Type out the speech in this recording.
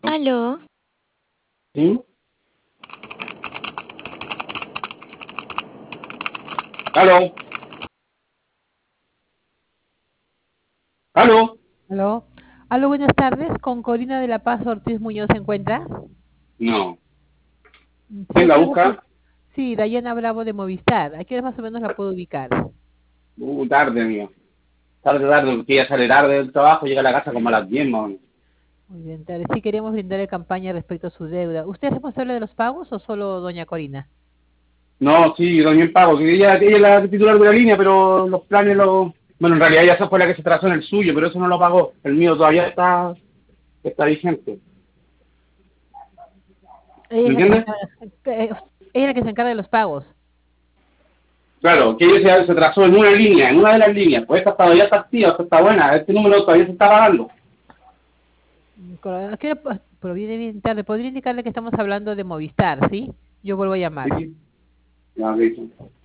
Aló, ¿Sí? ¿Aló? ¿Aló? Aló, aló, buenas tardes. Con Corina de la Paz Ortiz Muñoz se encuentra. No. Sí, ¿Quién ¿a la qué hora busca? sí, Dayana Bravo de Movistar. ¿A qué hora más o menos la puedo ubicar? Tarde, mío. Tarde, porque ella sale tarde del trabajo, llega a la casa como a las 10, más o menos. Muy bien, tarde. Sí, queremos brindarle campaña respecto a su deuda. ¿Usted es responsable de los pagos o solo doña Corina? No, sí, doña Pago, que ella es la titular de la línea, pero los planes los... Bueno, en realidad ella fue la que se trazó en el suyo, pero eso no lo pagó. El mío todavía está vigente. Ella ¿Me es la que se entiendes? encarga, ella es la que se encarga de los pagos. Claro, que ella se trazó en una línea, en una de las líneas. Pues esta todavía está activa, esta está buena. Este número todavía se está pagando. ¿A qué hora proviene bien tarde? ¿Podría indicarle que estamos hablando de Movistar, sí? Yo vuelvo a llamar. Sí, ya, listo.